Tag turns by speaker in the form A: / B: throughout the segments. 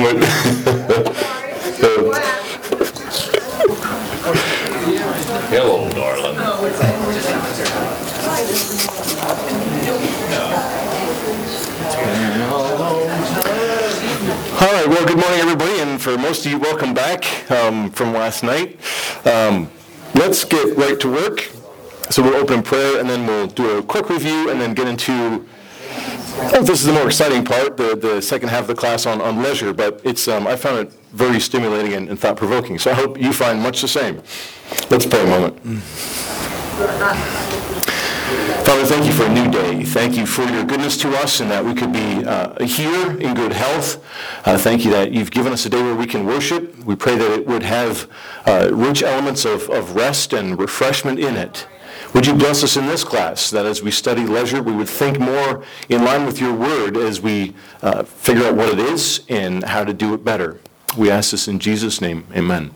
A: moment.
B: Hello, darling.
A: All right, well, good morning, everybody, and for most of you, welcome back from last night. Let's get right to work. So we'll open in prayer, and then we'll do a quick review, and then get into, this is the more exciting part, the second half of the class on leisure, but it's I found it very stimulating and thought-provoking, so I hope you find much the same. Let's pray a moment. Father, thank you for a new day. Thank you for your goodness to us and that we could be here in good health. Thank you that you've given us a day where we can worship. We pray that it would have rich elements of rest and refreshment in it. Would you bless us in this class, that as we study leisure, we would think more in line with your word as we figure out what it is and how to do it better. We ask this in Jesus' name. Amen.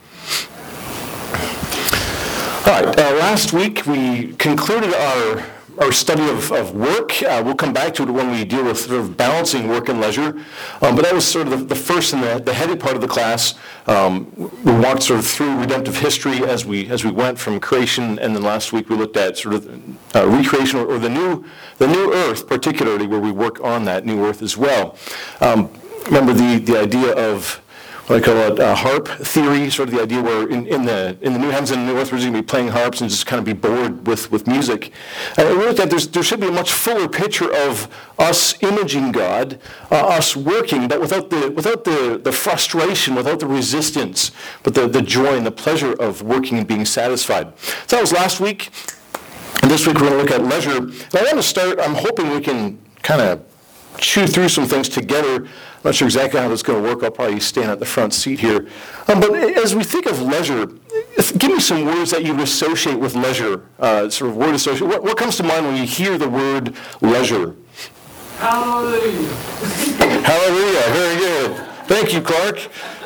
A: All right, last week we concluded our study of work. We'll come back to it when we deal with sort of balancing work and leisure. But that was sort of the first and the heady part of the class. We walked sort of through redemptive history as we went from creation, and then last week we looked at sort of recreation or the new earth, particularly where we work on that new earth as well. Remember the idea of what I call it harp theory, sort of the idea where in the new heavens and the new earth we're going to be playing harps and just kind of be bored with music. And we looked at there should be a much fuller picture of us imaging God, us working, but without the frustration, without the resistance, but the joy and the pleasure of working and being satisfied. So that was last week, and this week we're going to look at leisure. And I want to start, I'm hoping we can kind of chew through some things together. I'm not sure exactly how that's going to work. I'll probably stand at the front seat here. But as we think of leisure, give me some words that you associate with leisure, sort of word association. What comes to mind when you hear the word leisure?
C: Hallelujah.
A: Hallelujah. Very good. Thank you, Clark.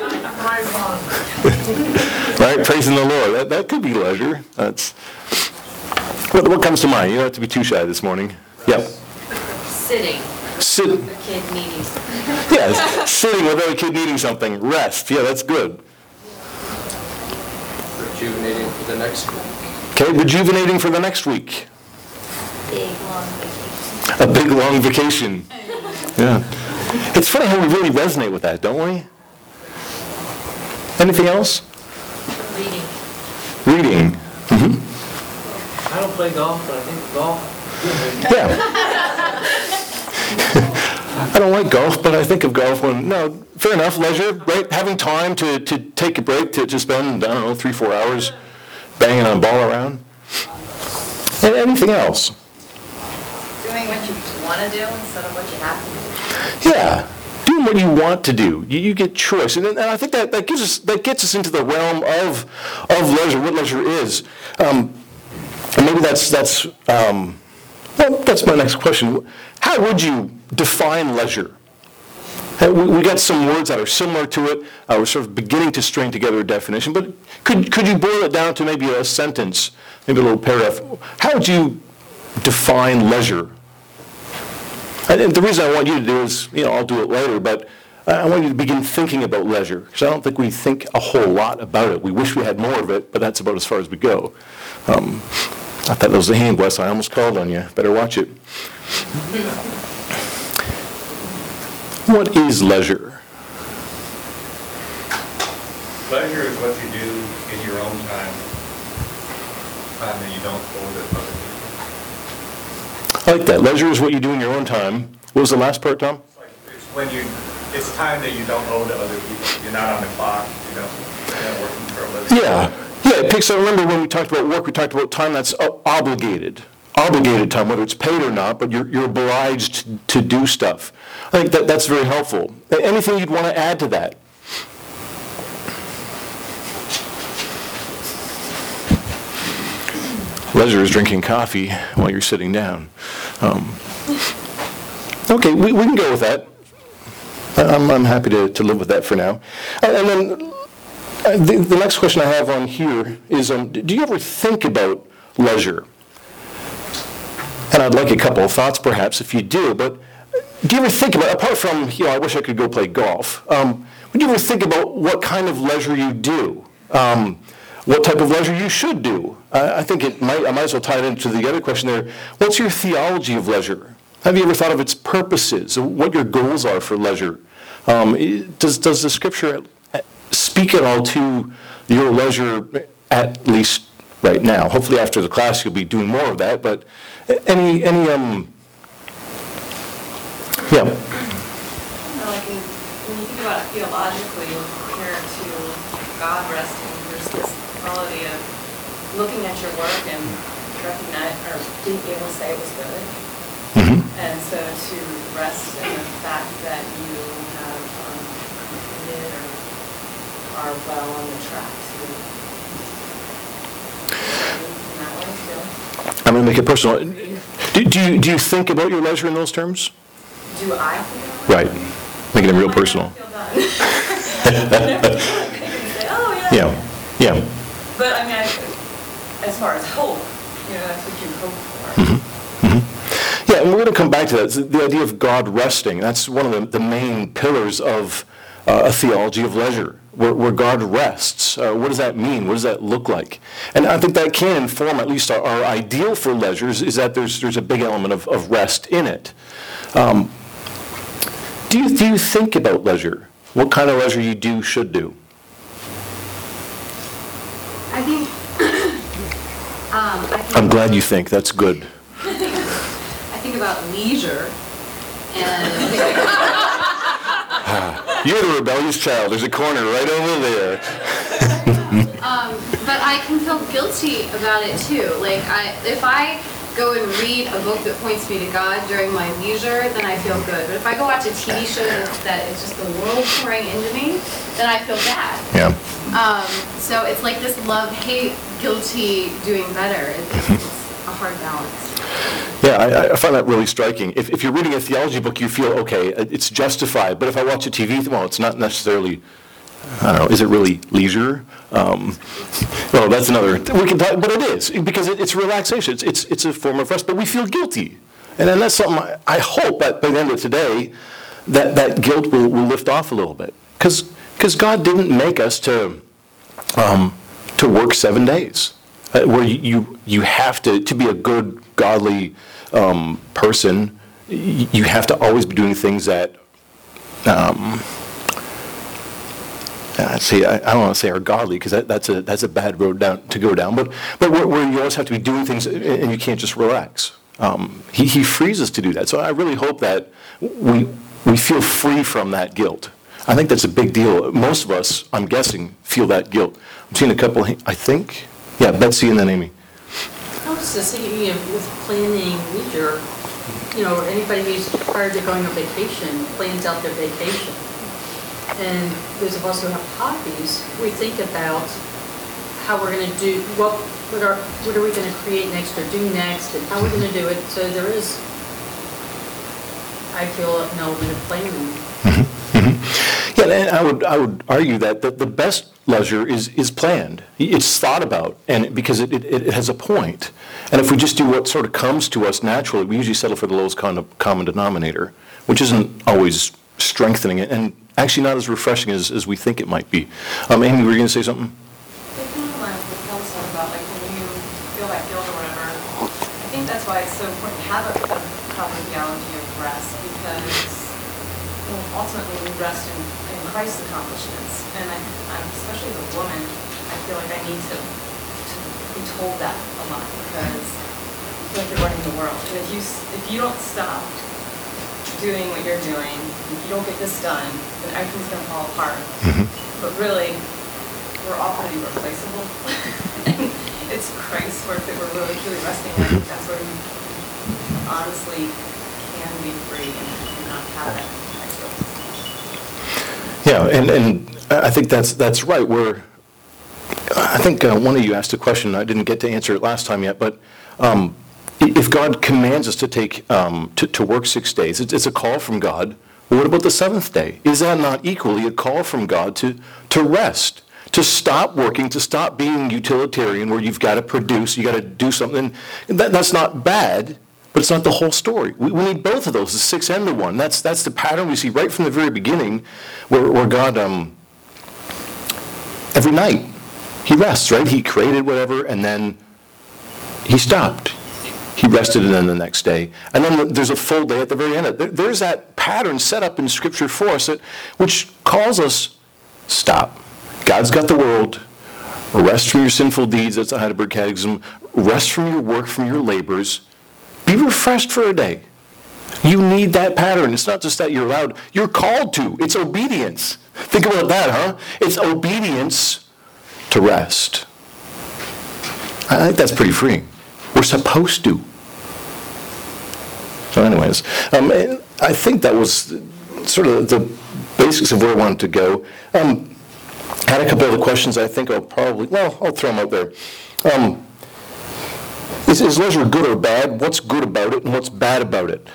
A: Right, praising the Lord. That could be leisure. What comes to mind? You don't have to be too shy this morning. Yep.
D: Sitting.
A: Sit.
D: A kid needing something.
A: Yes, sitting without a kid needing something. Rest. Yeah, that's good.
C: Rejuvenating for the next week.
A: Okay, rejuvenating for the next week.
D: Big long vacation.
A: A big long vacation. Yeah. It's funny how we really resonate with that, don't we? Anything else?
D: Reading.
A: Reading. Mm-hmm.
C: I don't play golf, but I think golf.
A: Yeah. I don't like golf, but I think of golf when, no, fair enough, leisure, right? Having time to take a break, to spend, 3-4 hours banging a ball around. And anything else?
D: Doing what you want to do instead of what you have to do.
A: Yeah, doing what you want to do. You get choice, and I think that gets us into the realm of leisure, what leisure is. And maybe that's my next question. How would you define leisure? We got some words that are similar to it. We're sort of beginning to string together a definition, but could you boil it down to maybe a sentence, maybe a little paragraph? How would you define leisure? And the reason I want you to do is, I'll do it later, but I want you to begin thinking about leisure, because I don't think we think a whole lot about it. We wish we had more of it, but that's about as far as we go. I thought that was a hand, Wes. I almost called on you. Better watch it. What is leisure?
E: Leisure is what you do in your own time that you don't owe to other people.
A: I like that. Leisure is what you do in your own time. What was the last part, Tom?
E: It's time that you don't owe to other people. You're not on the clock. You're not working for a living.
A: Yeah. Yeah, it picks up. Remember when we talked about work, we talked about time that's obligated time, whether it's paid or not, but you're obliged to do stuff. I think that's very helpful. Anything you'd want to add to that? Leisure is drinking coffee while you're sitting down. Okay, we can go with that. I'm happy to live with that for now. And then the next question I have on here is, do you ever think about leisure? And I'd like a couple of thoughts, perhaps, if you do, but do you ever think about, apart from, I wish I could go play golf, when would you ever think about what kind of leisure you do? What type of leisure you should do? I think I might as well tie it into the other question there. What's your theology of leisure? Have you ever thought of its purposes, what your goals are for leisure? Does the Scripture speak at all to your leisure, at least right now? Hopefully after the class you'll be doing more of that, but any yeah.
D: Well, like when you think about it theologically, compare it to God resting, there's this quality of looking at your work and recognize, or being able to say it was good.
A: Mm-hmm.
D: And so to rest in the fact that you have completed or are well on the track to in that way too.
A: I'm going to make it personal. Do you think about your leisure in those terms?
D: Do I feel that?
A: Right. Making it real personal.
D: I feel done. Say, oh, yeah.
A: Yeah. Yeah.
D: But I mean, as far as hope, that's what you hope for.
A: Mm-hmm. Mm-hmm. Yeah, and we're going to come back to that. It's the idea of God resting. That's one of the main pillars of a theology of leisure, where God rests. What does that mean? What does that look like? And I think that can inform at least our ideal for leisure is that there's a big element of rest in it. Do you think about leisure? What kind of leisure you should do?
F: I think
A: I'm glad you think. That's good.
F: I think about leisure, and
A: You're the rebellious child. There's a corner right over there.
F: but I can feel guilty about it too. Like if I go and read a book that points me to God during my leisure, then I feel good. But if I go watch a TV show that is just the world pouring into me, then I feel bad.
A: Yeah.
F: So it's like this love-hate, guilty doing better. It's a hard balance.
A: Yeah, I find that really striking. If you're reading a theology book, you feel, okay, it's justified. But if I watch a TV, well, it's not necessarily, I don't know, is it really leisure? Well, that's another, we can talk, but it is, because it's relaxation. It's a form of rest, but we feel guilty. And then that's something I hope that by the end of today, that guilt will lift off a little bit. Because God didn't make us to work 7 days, where you have to be a good, godly person. You have to always be doing things that, I don't want to say are godly, because that's a bad road to go down. But where you always have to be doing things, and you can't just relax. He frees us to do that. So I really hope that we feel free from that guilt. I think that's a big deal. Most of us, I'm guessing, feel that guilt. I'm seeing a couple, I think. Yeah, Betsy and then Amy.
G: I was just thinking with planning leisure, anybody who's prior to going on vacation plans out their vacation. And those of us who have hobbies, we think about how we're going to do, what are we going to create next or do next, and how we're going to do it. So there is, I feel, an element of planning.
A: Yeah, and I would argue that the best leisure is planned. It's thought about, and because it has a point. And if we just do what sort of comes to us naturally, we usually settle for the lowest common denominator, which isn't always strengthening it, and actually not as refreshing as we think it might be. Amy, were you going to say something?
D: It kind of reminds me of something about like when you feel that guilt or whatever. I think that's why it's so important to have a proper theology of rest, because ultimately we rest in Christ's accomplishments. And I'm especially as a woman, I feel like I need to be told that a lot, because I feel like you're running the world. And if you don't stop doing what you're doing, if you don't get this done, then everything's going to fall apart.
A: Mm-hmm.
D: But really, we're all pretty replaceable. It's Christ's work that we're really truly resting in. That's where we honestly can be free and not have that extra.
A: Yeah, and I think that's right. I think one of you asked a question. I didn't get to answer it last time yet, but if God commands us to take to work 6 days, it's a call from God. Well, what about the seventh day? Is that not equally a call from God to rest, to stop working, to stop being utilitarian, where you've got to produce, you got to do something? That's not bad, but it's not the whole story. We need both of those, the 6 and the 1. That's the pattern we see right from the very beginning, where God, every night, he rests, right? He created whatever, and then he stopped. He rested, and then the next day. And then there's a full day at the very end. There's that pattern set up in Scripture for us, which calls us, stop. God's got the world. Rest from your sinful deeds. That's the Heidelberg Catechism. Rest from your work, from your labors. Be refreshed for a day. You need that pattern. It's not just that you're allowed. You're called to. It's obedience. Think about that, huh? It's obedience to rest. I think that's pretty freeing. We're supposed to. So anyways, I think that was sort of the basics of where I wanted to go. Had a couple other questions I think I'll throw them out there. Is leisure good or bad? What's good about it and what's bad about it?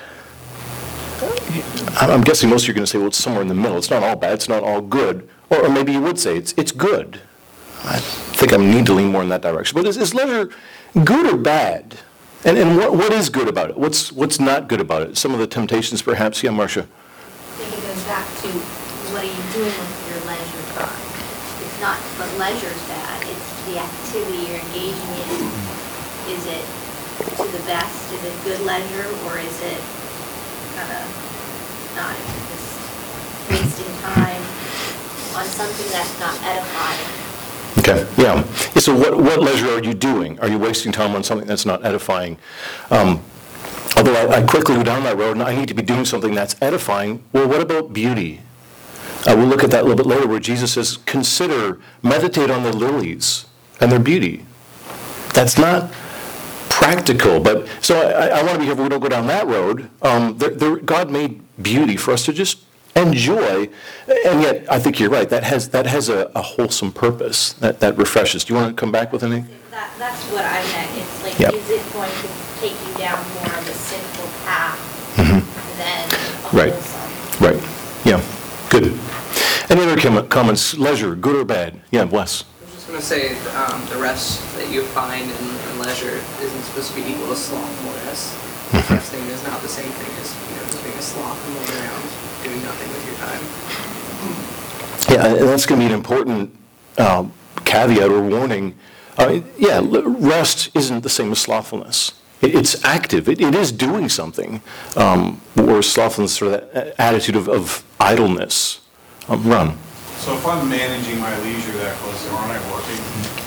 A: I'm guessing most of you are going to say, well, it's somewhere in the middle. It's not all bad, it's not all good. Or maybe you would say it's good. I think I need to lean more in that direction. But is leisure good or bad? And what is good about it? What's not good about it? Some of the temptations, perhaps. Yeah, Marcia.
H: I think it goes back to what are you doing with your leisure time? It's not what leisure's bad, it's the activity you're engaging in. Is it to the best? Is it good leisure, or is it kind of not? Just wasting time on something that's not edifying.
A: Okay, yeah. So what leisure are you doing? Are you wasting time on something that's not edifying? Although I quickly go down that road, and I need to be doing something that's edifying. Well, what about beauty? We'll look at that a little bit later, where Jesus says, meditate on the lilies and their beauty. That's not practical, but so I want to be careful we don't go down that road. God made beauty for us to just enjoy, and yet I think you're right. That has a wholesome purpose that refreshes. Do you want to come back with anything?
H: That's what I meant. It's like,
A: Yep.
H: Is it going to take you down more of a sinful path than a
A: Right.
H: wholesome?
A: Right. Yeah. Good. Any other comments? Leisure, good or bad? Yeah, Wes.
I: I was just going to say, the rest that you find in leisure isn't supposed to be equal to slothfulness. Resting is not the same thing as just being a sloth and moving around, doing nothing with your time.
A: Yeah, and that's going to be an important caveat or warning. Rest isn't the same as slothfulness. It's active. It is doing something. Or slothfulness, sort of that attitude of idleness. Ron.
E: So if I'm managing my leisure that closely, aren't I working?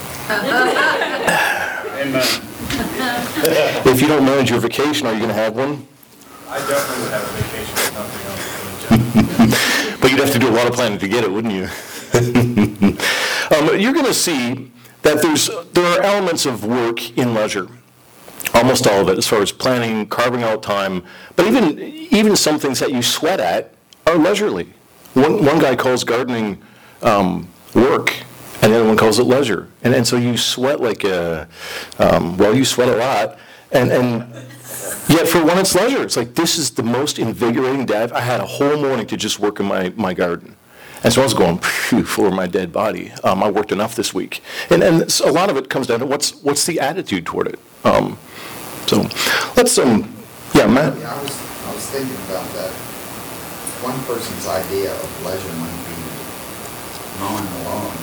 E: Amen.
A: If you don't manage your vacation, are you going to have one?
E: I definitely would have a vacation with nothing else to do.
A: But you'd have to do a lot of planning to get it, wouldn't you? You're going to see that there are elements of work in leisure. Almost all of it, as far as planning, carving out time. But even some things that you sweat at are leisurely. One guy calls gardening work, and the other one calls it leisure. And so you sweat you sweat a lot. And yet for one, it's leisure. It's like, this is the most invigorating day. I had a whole morning to just work in my garden. And so I was going, for my dead body. I worked enough this week. And a lot of it comes down to what's the attitude toward it. So let's, Matt.
J: Yeah, I was thinking about that. One person's idea of leisure might be mowing the lawn,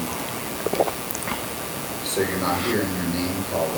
J: so you're not hearing your name called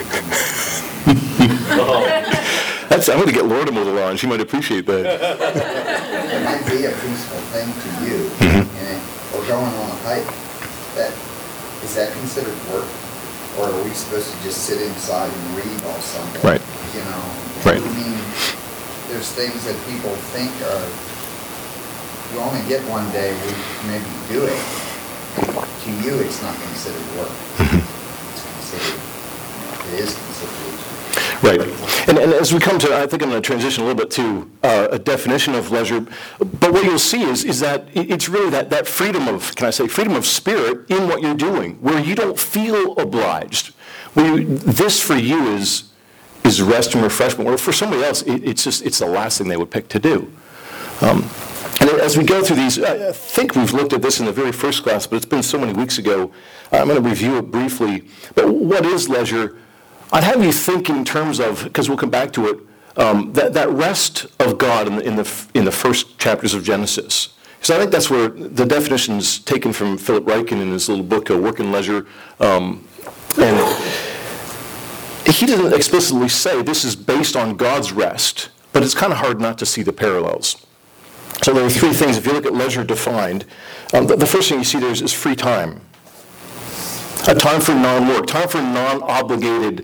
J: out.
A: I'm going to get Laura to mow the lawn. She might appreciate that.
J: It might be a peaceful thing to you, or going on a hike. Is that considered work? Or are we supposed to just sit inside and read all Sunday?
A: Right. Right.
J: I mean, there's things that people think are, you only get one day where you can maybe do it. To you, it's not considered work. It's considered, it is considered leisure.
A: Right. And as we come to, I think I'm going to transition a little bit to a definition of leisure. But what you'll see is that it's really that freedom of, freedom of spirit in what you're doing, where you don't feel obliged. This for you is rest and refreshment, where for somebody else, it's the last thing they would pick to do. And as we go through these, I think we've looked at this in the very first class, but it's been so many weeks ago. I'm going to review it briefly. But what is leisure? I'd have you think in terms of, because we'll come back to it, that rest of God in the first chapters of Genesis. So I think that's where the definition's taken from Philip Ryken in his little book, Work and Leisure. And he doesn't explicitly say this is based on God's rest, but it's kind of hard not to see the parallels. So there are three things, if you look at leisure defined, the first thing you see there is free time. A time for non-work, time for non-obligated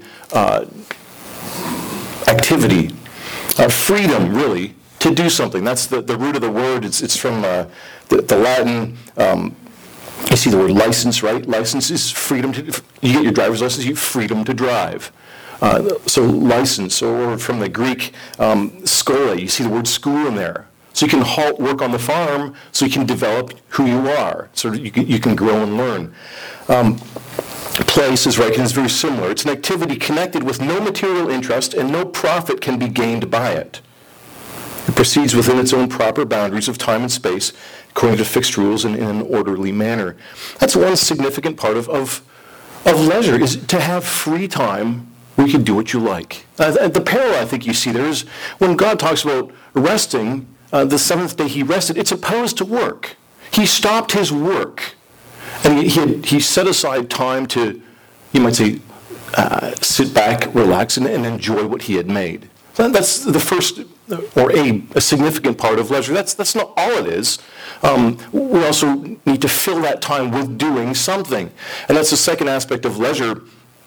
A: activity. Freedom, really, to do something. That's the root of the word. It's from the Latin. You see the word license, right? License is freedom to, you get your driver's license, you have freedom to drive. So license, or from the Greek, skole, you see the word school in there. So you can halt work on the farm so you can develop who you are, so you can grow and learn. Play, says Ryken, is very similar. It's an activity connected with no material interest and no profit can be gained by it. It proceeds within its own proper boundaries of time and space, according to fixed rules and in an orderly manner. That's one significant part of leisure, is to have free time where you can do what you like. The parallel I think you see there is when God talks about resting, the seventh day he rested, it's opposed to work. He stopped his work. And he set aside time to, you might say, sit back, relax, and enjoy what he had made. That's the first, or a significant part of leisure. That's not all it is. We also need to fill that time with doing something. And that's the second aspect of leisure.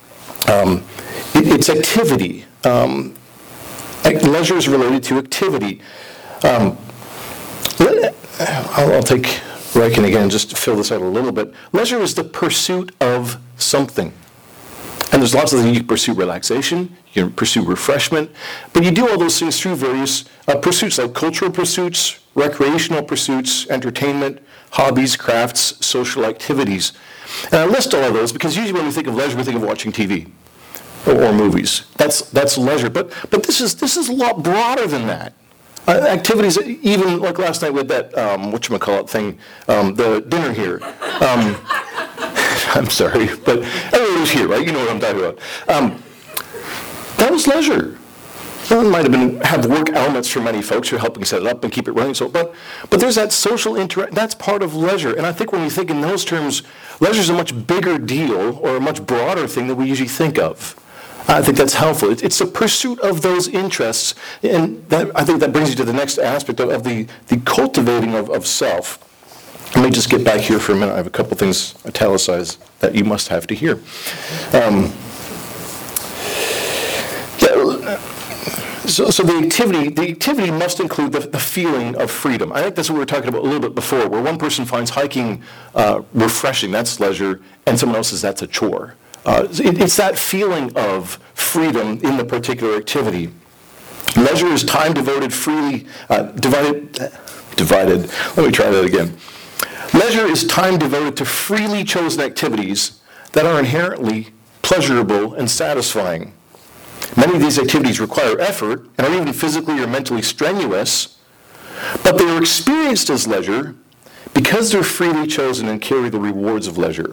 A: It's activity. Leisure is related to activity. I'll take Ryken again, just to fill this out a little bit. Leisure is the pursuit of something. And there's lots of things. You can pursue relaxation, you can pursue refreshment, but you do all those things through various pursuits, like cultural pursuits, recreational pursuits, entertainment, hobbies, crafts, social activities. And I list all of those because usually when we think of leisure, we think of watching TV or movies. That's leisure. But this is a lot broader than that. Activities, even like last night with that, whatchamacallit thing, the dinner here. I'm sorry, but everyone was here, right? You know what I'm talking about. That was leisure. Well, it might have work elements for many folks who are helping set it up and keep it running. So, but there's that social interaction. That's part of leisure. And I think when we think in those terms, leisure is a much bigger deal or a much broader thing than we usually think of. I think that's helpful. It's a pursuit of those interests, and I think that brings you to the next aspect of the cultivating of self. Let me just get back here for a minute. I have a couple things italicized that you must have to hear. So the activity must include the feeling of freedom. I think that's what we were talking about a little bit before, where one person finds hiking refreshing, that's leisure, and someone else says that's a chore. It's that feeling of freedom in the particular activity. Leisure is time devoted freely, divided. Let me try that again. Leisure is time devoted to freely chosen activities that are inherently pleasurable and satisfying. Many of these activities require effort and are even physically or mentally strenuous, but they are experienced as leisure because they're freely chosen and carry the rewards of leisure.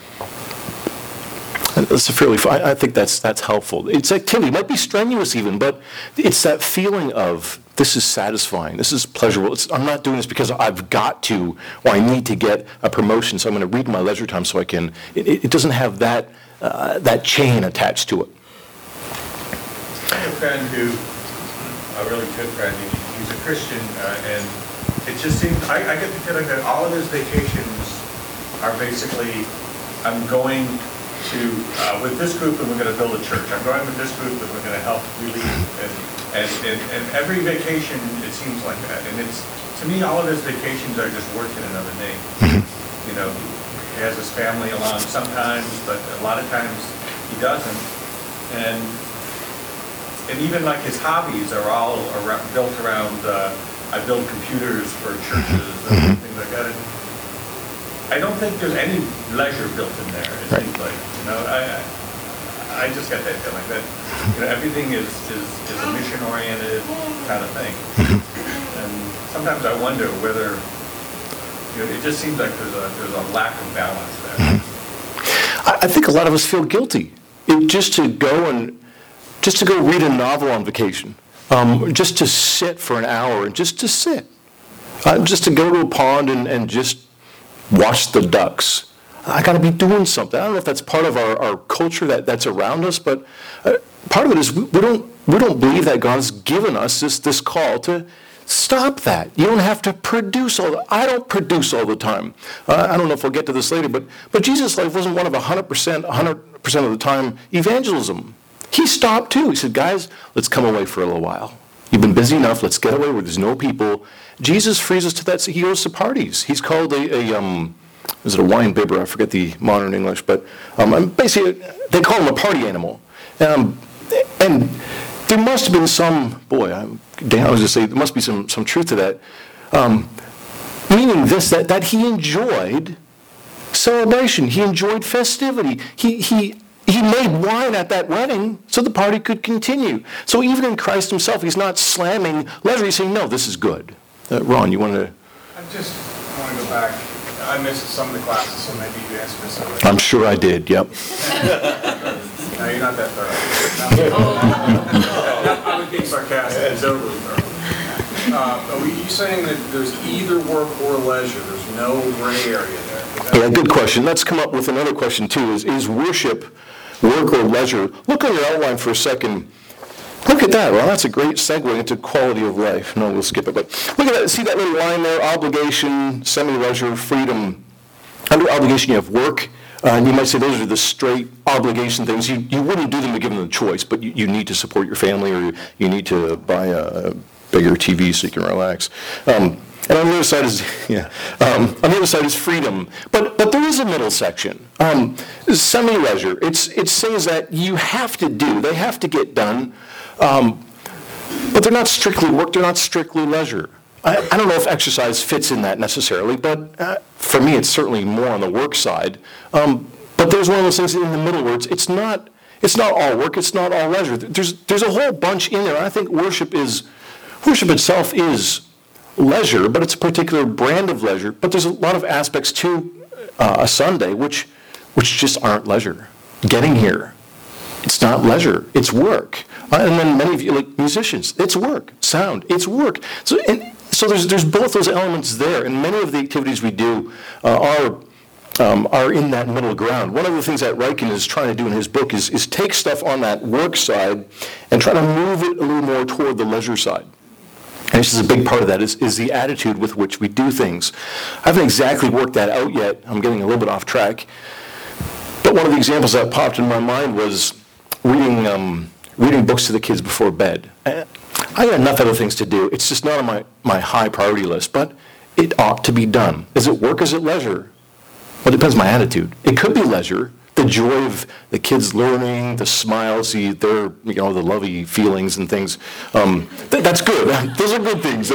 A: That's I think that's helpful. It's activity. It might be strenuous even, but it's that feeling of this is satisfying, this is pleasurable. I'm not doing this because I've got to, or I need to get a promotion, so I'm going to read my leisure time so I can. It doesn't have that chain attached to it.
E: I have a friend a really good friend, he's a Christian, and it just seems, I get the feeling that all of his vacations are basically, I'm going to, with this group and we're going to build a church. I'm going with this group and we're going to help relieve. And every vacation, it seems like that. And it's, to me, all of his vacations are just working another name. You know, he has his family along sometimes, but a lot of times he doesn't. And even like his hobbies are all built around, I build computers for churches and things like that. And I don't think there's any leisure built in there, it seems like. You know, I just got that feeling that, you know, everything is a mission-oriented kind of thing. And sometimes I wonder whether, you know, it just seems like there's a lack of balance there.
A: I think a lot of us feel guilty just to go read a novel on vacation. just to sit for an hour and just to sit. Just to go to a pond and just watch the ducks. I got to be doing something. I don't know if that's part of our culture that's around us, but part of it is we don't believe that God's given us this call to stop that. You don't have to produce I don't produce all the time. I don't know if we'll get to this later, but Jesus' life wasn't one of 100% of the time evangelism. He stopped too. He said, guys, let's come away for a little while. You've been busy enough. Let's get away where there's no people. Jesus frees us to that. He goes to parties. He's called is it a wine bibber? I forget the modern English, but basically they call him a party animal. And there must have been some, Dan, I was going to say, there must be some truth to that. Meaning this, that he enjoyed celebration. He enjoyed festivity. He made wine at that wedding so the party could continue. So even in Christ himself, he's not slamming leisure. He's saying, no, this is good. Ron, you want to?
E: I want to go back. I missed some of the classes, so maybe you answered this already.
A: I'm sure I did, yep.
E: No, you're not that thorough. I was being sarcastic. It's overly thorough. Are you saying that there's either work or leisure? There's no gray area there?
A: Yeah, good question. Let's come up with another question, too. Is worship work or leisure? Look on your outline for a second. Look at that. Well, that's a great segue into quality of life. No, we'll skip it. But look at that. See that little line there? Obligation, semi-leisure, freedom. Under obligation, you have work. And you might say those are the straight obligation things. You wouldn't do them to give them the choice, but you need to support your family, or you need to buy a bigger TV so you can relax. And on the other side is, on the other side is freedom. But there is a middle section. Semi-leisure. It says that you have to do. They have to get done. But they're not strictly work. They're not strictly leisure. I don't know if exercise fits in that necessarily, but for me, it's certainly more on the work side. But there's one of those things in the middle where it's not all work. It's not all leisure. There's a whole bunch in there. I think worship itself is leisure, but it's a particular brand of leisure. But there's a lot of aspects to a Sunday which just aren't leisure. Getting here, it's not leisure. It's work. And then many of you, like musicians, it's work. Sound, it's work. So there's both those elements there, and many of the activities we do are in that middle ground. One of the things that Ryken is trying to do in his book is take stuff on that work side and try to move it a little more toward the leisure side. And this is a big part of that, is the attitude with which we do things. I haven't exactly worked that out yet. I'm getting a little bit off track. But one of the examples that popped in my mind was reading books to the kids before bed. I got enough other things to do. It's just not on my high priority list, but it ought to be done. Is it work? Is it leisure? Well, it depends on my attitude. It could be leisure. The joy of the kids learning, the smiles, the lovey feelings and things. That's good. Those are good things.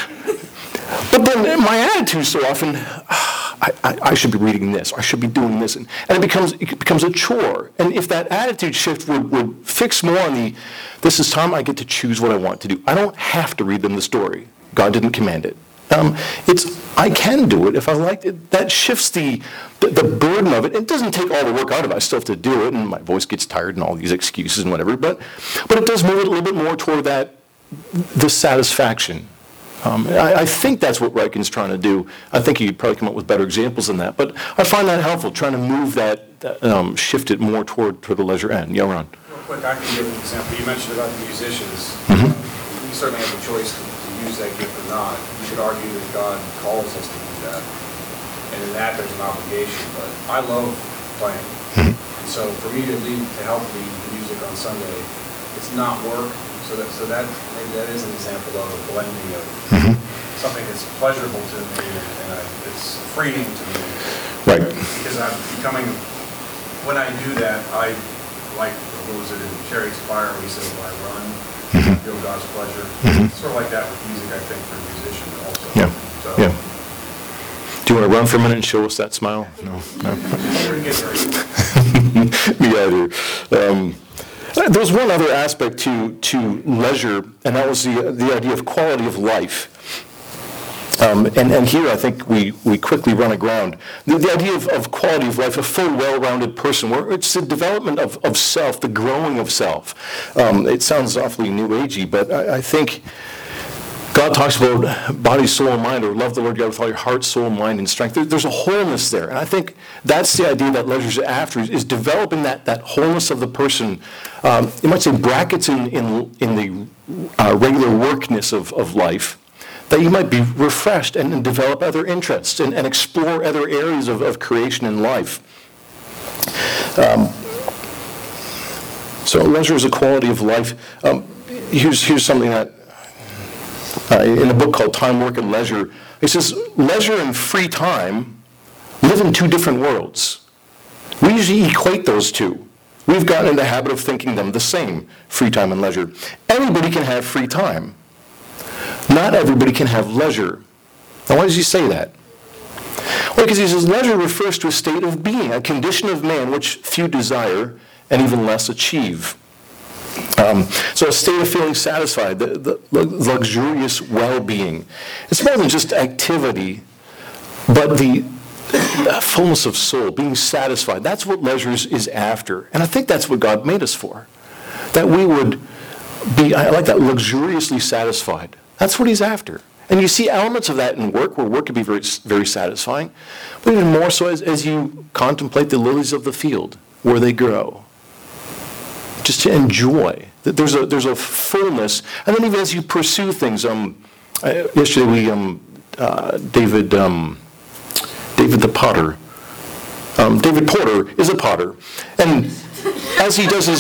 A: But then my attitude so often, I should be reading this, or I should be doing this, and it becomes a chore. And if that attitude shift would fix more on this is time I get to choose what I want to do. I don't have to read them the story. God didn't command it. I can do it if I like it. That shifts the burden of it. It doesn't take all the work out of it. I still have to do it, and my voice gets tired and all these excuses and whatever. But it does move it a little bit more toward the satisfaction. I think that's what Ryken's trying to do. I think he'd probably come up with better examples than that. But I find that helpful, trying to move that shift it more toward the leisure end. Yeah, Ron.
E: Real quick, I can give an example. You mentioned about the musicians.
A: Mm-hmm.
E: We certainly have the choice to use that gift or not. You could argue that God calls us to do that. And in that, there's an obligation. But I love playing. Mm-hmm. And so for me to help lead the music on Sunday, it's not work. So that maybe that is an example of a blending of something that's pleasurable to me and it's freeing to me.
A: Right.
E: Because I'm becoming, when I do that, I like, what was it in Chariots of Fire, where he says, when I run, I feel God's pleasure. Sort of like that with music, I think, for a musician also.
A: Yeah.
E: So,
A: yeah. Do you want to run for a minute and show us that smile? No. Me either. There's one other aspect to leisure, and that was the idea of quality of life. And here I think we quickly run aground. The idea of quality of life, a full, well-rounded person, where it's the development of self, the growing of self. It sounds awfully new agey, but I think God talks about body, soul, and mind, or love the Lord God with all your heart, soul, mind, and strength. There's a wholeness there. And I think that's the idea that leisure's after, is developing that wholeness of the person. You might say brackets in the regular workness of life, that you might be refreshed and develop other interests and explore other areas of creation and life. So leisure is a quality of life. Here's something that, in a book called Time, Work, and Leisure, it says, leisure and free time live in two different worlds. We usually equate those two. We've gotten in the habit of thinking them the same, free time and leisure. Everybody can have free time. Not everybody can have leisure. Now, why does he say that? Well, because he says leisure refers to a state of being, a condition of man which few desire and even less achieve. So a state of feeling satisfied, the luxurious well-being. It's more than just activity, but the fullness of soul, being satisfied. That's what leisure is after. And I think that's what God made us for. That we would be, I like that, luxuriously satisfied. That's what he's after. And you see elements of that in work, where work can be very, very satisfying. But even more so as you contemplate the lilies of the field, where they grow. Just to enjoy. There's a fullness. And then even as you pursue things, yesterday we, David the potter, David Porter is a potter. And as he does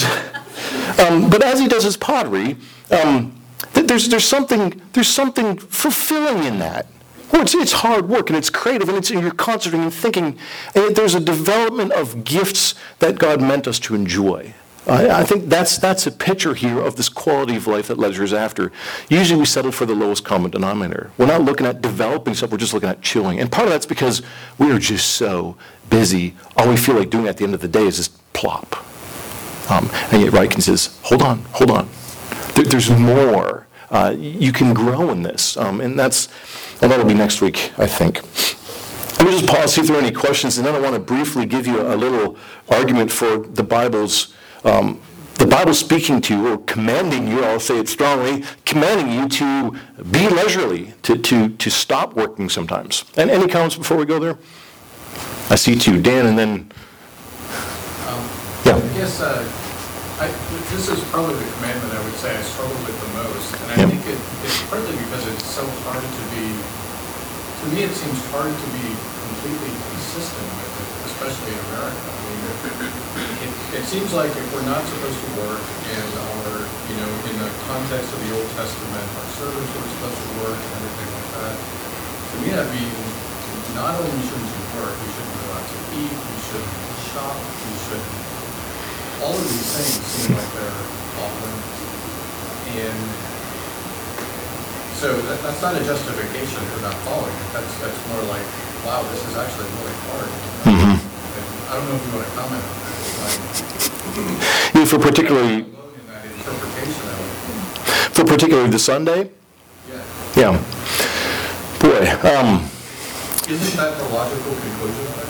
A: his pottery, there's something fulfilling in that. Well, it's hard work, and it's creative, and you're concentrating and thinking, and there's a development of gifts that God meant us to enjoy. I think that's a picture here of this quality of life that leisure is after. Usually we settle for the lowest common denominator. We're not looking at developing stuff, we're just looking at chilling. And part of that's because we are just so busy. All we feel like doing at the end of the day is just plop. And yet Ryken says, hold on. There's more. You can grow in this. And that'll be next week, I think. Let me just pause, see if there are any questions, and then I want to briefly give you a little argument for the Bible's speaking to you, or commanding you, I'll say it strongly, commanding you to be leisurely, to stop working sometimes. And any comments before we go there? I see two, Dan, and then, yeah.
K: I guess this is probably the commandment I would say I struggle with the most. And I think it's partly because it's so hard to me it seems hard to be completely consistent with it, especially in America. I mean, it seems like if we're not supposed to work and in the context of the Old Testament, our servants were supposed to work and everything like that. To me, that means not only shouldn't you work, you shouldn't go out to eat, you shouldn't shop, you shouldn't. All of these things seem like they're off limits. And so that's not a justification for not following it. That's more like, wow, this is actually really hard.
A: Mm-hmm.
K: I don't know if you want to comment on that.
A: For particularly the Sunday? Yeah. Boy.
K: Isn't that the logical conclusion of it?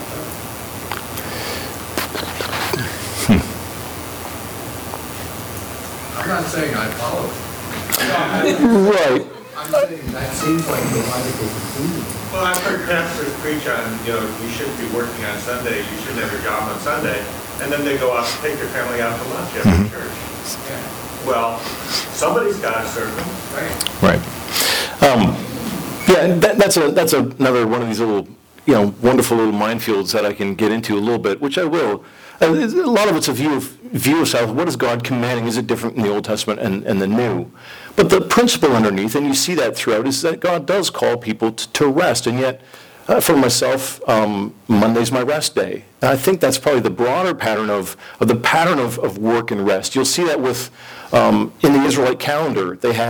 K: I'm not saying I follow it.
A: Right.
K: I'm saying that seems like the logical conclusion.
E: Well, I've heard pastors preach on, you shouldn't be working on Sunday, you shouldn't have your job on Sunday, and then they go out and take their family out to lunch after church. Yeah. Well, somebody's got to serve them, right?
A: Right. Yeah, and that's another one of these little, wonderful little minefields that I can get into a little bit, which I will. A lot of it's a view of self. What is God commanding? Is it different in the Old Testament and the New? But the principle underneath, and you see that throughout, is that God does call people to rest. And yet, for myself, Monday's my rest day. And I think that's probably the broader pattern of work and rest. You'll see that with in the Israelite calendar. They had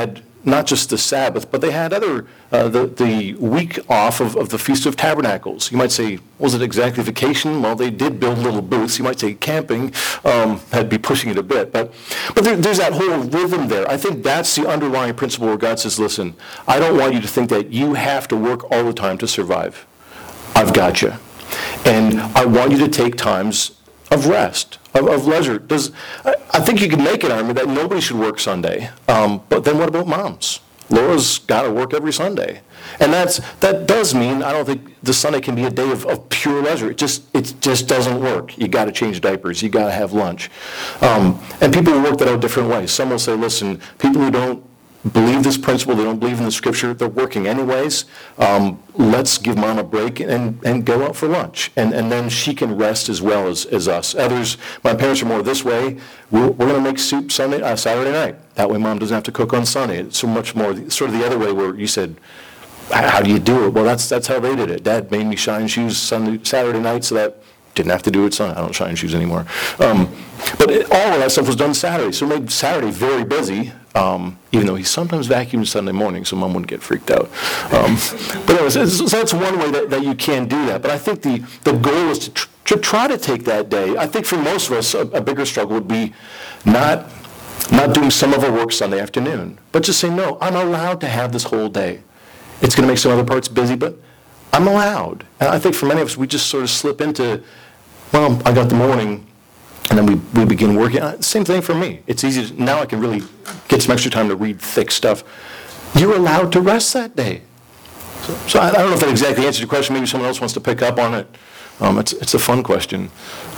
A: not just the Sabbath, but they had the week off of the Feast of Tabernacles. You might say, was it exactly vacation? Well, they did build little booths. You might say camping. I'd be pushing it a bit. But there's that whole rhythm there. I think that's the underlying principle where God says, listen, I don't want you to think that you have to work all the time to survive. I've got you. And I want you to take times of rest, of leisure. I think you can make an argument that nobody should work Sunday. But then what about moms? Laura's got to work every Sunday. And that does mean I don't think the Sunday can be a day of pure leisure. It just doesn't work. You got to change diapers. You got to have lunch. And people will work that out different ways. Some will say, listen, people who don't believe this principle, they don't believe in the Scripture, they're working anyways. Let's give Mom a break and go out for lunch. And then she can rest as well as us. Others, my parents are more this way. We're going to make soup Saturday night. That way Mom doesn't have to cook on Sunday. It's so much more sort of the other way where you said, how do you do it? Well, that's how they did it. Dad made me shine shoes Saturday night so that didn't have to do it Sunday. I don't shine shoes anymore. But all of that stuff was done Saturday, so it made Saturday very busy, even though he sometimes vacuumed Sunday morning, so Mom wouldn't get freaked out. But anyways, so that's one way that you can do that. But I think the goal is to try to take that day. I think for most of us, a bigger struggle would be not doing some of our work Sunday afternoon, but just say, no, I'm allowed to have this whole day. It's going to make some other parts busy, but I'm allowed. And I think for many of us, we just sort of slip into, well, I got the morning, and then we begin working. Same thing for me. It's easy. Now I can really get some extra time to read thick stuff. You're allowed to rest that day. So I don't know if that exactly answers your question. Maybe someone else wants to pick up on it. It's a fun question.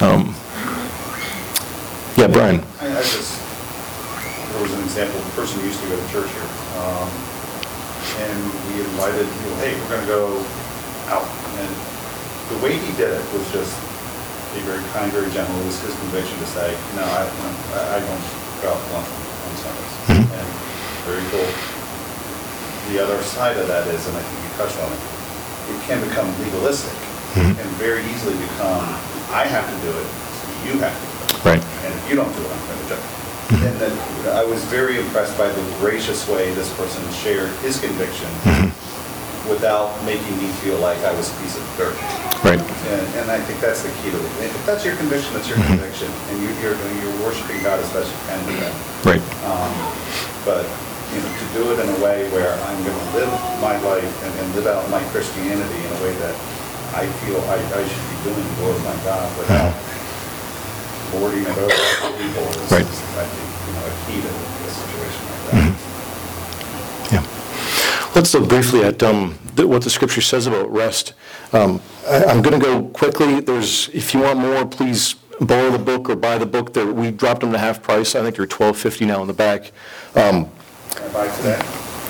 A: Yeah, Brian.
L: There was an example of a person who used to go to church here. And we invited, hey, we're going to go out. And the way he did it was just be very kind, very gentle. It was his conviction to say, no, I don't go out to lunch on Sundays. Mm-hmm. And very cool. The other side of that is, and I think you touched on it, it can become legalistic and very easily become, I have to do it, so you have to do it.
A: Right.
L: And if you don't do it, I'm going to judge you. And then I was very impressed by the gracious way this person shared his conviction without making me feel like I was a piece of dirt.
A: Right.
L: And I think that's the key to it. If that's your conviction, that's your conviction, and you're worshiping God as best you can do that.
A: Right.
L: But to do it in a way where I'm going to live my life and live out my Christianity in a way that I feel I should be doing to glorify God without lording it over people is,
A: right.
L: I think, a key to a situation like that.
A: Yeah. Let's look briefly at what the Scripture says about rest. I'm going to go quickly. If you want more, please borrow the book or buy the book. We dropped them to half price. I think they're $12.50 now in the back.
L: Can I buy today?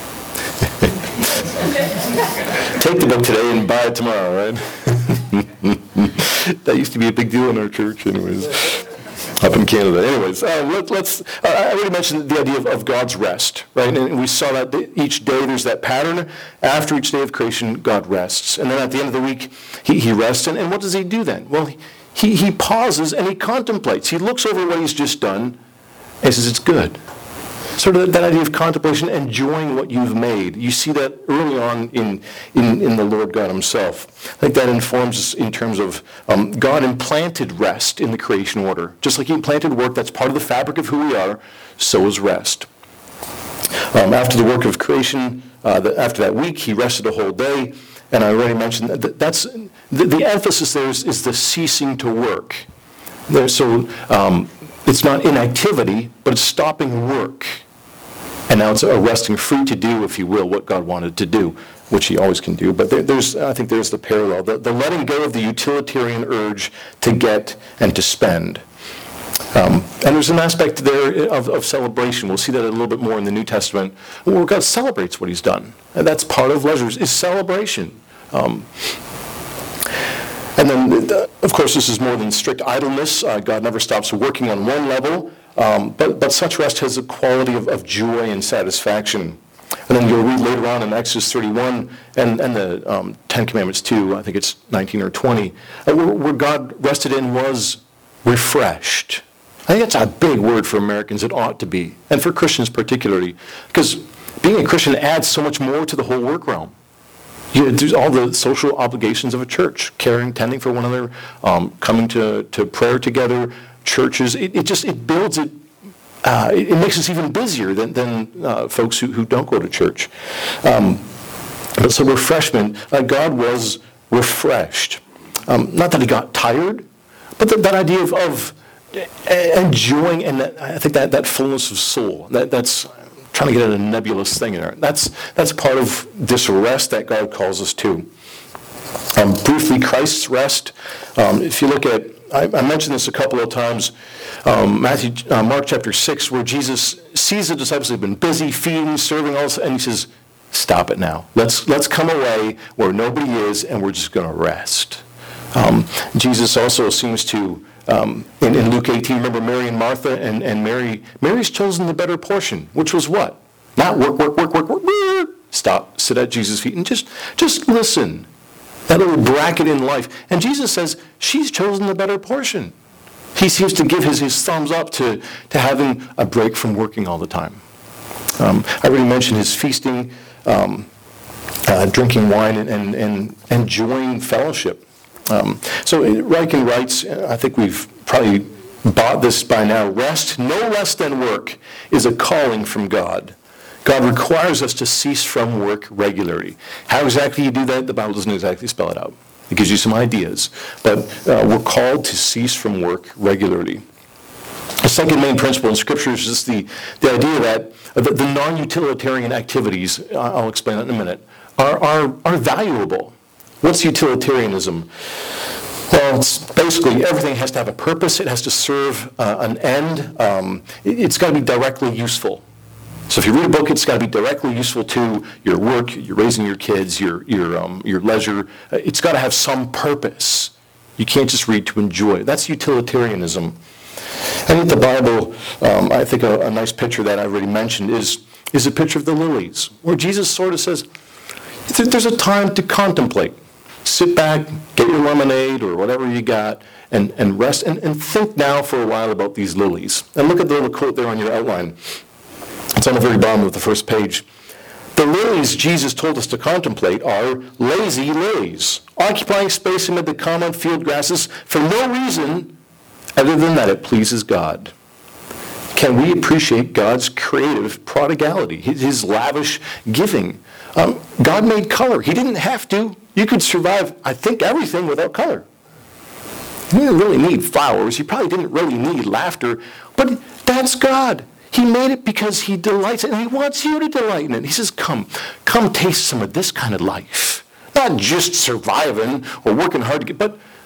A: Take the book today and buy it tomorrow, right? That used to be a big deal in our church, anyways, up in Canada. Anyways, I already mentioned the idea of God's rest, right? And we saw that each day there's that pattern. After each day of creation, God rests. And then at the end of the week, he rests. And what does he do then? Well, he pauses and he contemplates. He looks over what he's just done and he says, it's good. Sort of that idea of contemplation, enjoying what you've made. You see that early on in the Lord God himself. I think that informs us in terms of God implanted rest in the creation order. Just like he implanted work, that's part of the fabric of who we are, so is rest. After the work of creation, after that week, he rested a whole day. And I already mentioned that's the emphasis there is the ceasing to work. So it's not inactivity, but it's stopping work. And now it's a resting free to do, if you will, what God wanted to do, which he always can do. But I think there's the parallel, the letting go of the utilitarian urge to get and to spend. And there's an aspect there of celebration. We'll see that a little bit more in the New Testament, where God celebrates what he's done. And that's part of leisure, is celebration. And then, of course, this is more than strict idleness. God never stops working on one level, but such rest has a quality of joy and satisfaction. And then you'll read later on in Exodus 31 and the Ten Commandments too, I think it's 19 or 20, where God rested and was refreshed. I think that's a big word for Americans. It ought to be, and for Christians particularly, because being a Christian adds so much more to the whole work realm. There's all the social obligations of a church, caring, tending for one another, coming to prayer together, churches. It builds it. It makes us even busier than folks who don't go to church. But so refreshment, God was refreshed. Not that he got tired, but that idea of enjoying, and I think that fullness of soul, that's trying to get at a nebulous thing in there. That's part of this rest that God calls us to. Briefly, Christ's rest. If you look at, I mentioned this a couple of times, Mark chapter 6, where Jesus sees the disciples have been busy feeding, serving, all this, and he says, stop it now. Let's come away where nobody is, and we're just going to rest. Jesus also seems to, in Luke 18, remember Mary and Martha, and Mary's chosen the better portion, which was what? Not work. Stop, sit at Jesus' feet, and just listen. That little bracket in life. And Jesus says, she's chosen the better portion. He seems to give his thumbs up to having a break from working all the time. I already mentioned his feasting, drinking wine, and enjoying fellowship. So Ryken writes, I think we've probably bought this by now, rest, no less than work, is a calling from God. God requires us to cease from work regularly. How exactly you do that, the Bible doesn't exactly spell it out. It gives you some ideas. But we're called to cease from work regularly. The second main principle in Scripture is just the idea that the non-utilitarian activities, I'll explain that in a minute, are valuable. What's utilitarianism? Well, it's basically everything has to have a purpose. It has to serve an end. It's got to be directly useful. So if you read a book, it's got to be directly useful to your work, you're raising your kids, your leisure. It's got to have some purpose. You can't just read to enjoy. That's utilitarianism. And in the Bible, I think a nice picture that I already mentioned is a picture of the lilies, where Jesus sort of says, there's a time to contemplate. Sit back, get your lemonade or whatever you got, and rest, and think now for a while about these lilies. And look at the little quote there on your outline. It's on the very bottom of the first page. The lilies Jesus told us to contemplate are lazy lilies, occupying space amid the common field grasses for no reason other than that it pleases God. Can we appreciate God's creative prodigality, his lavish giving? God made color. He didn't have to. You could survive, I think, everything without color. You didn't really need flowers. You probably didn't really need laughter. But that's God. He made it because he delights in it, and he wants you to delight in it. He says, come taste some of this kind of life. Not just surviving or working hard to get, but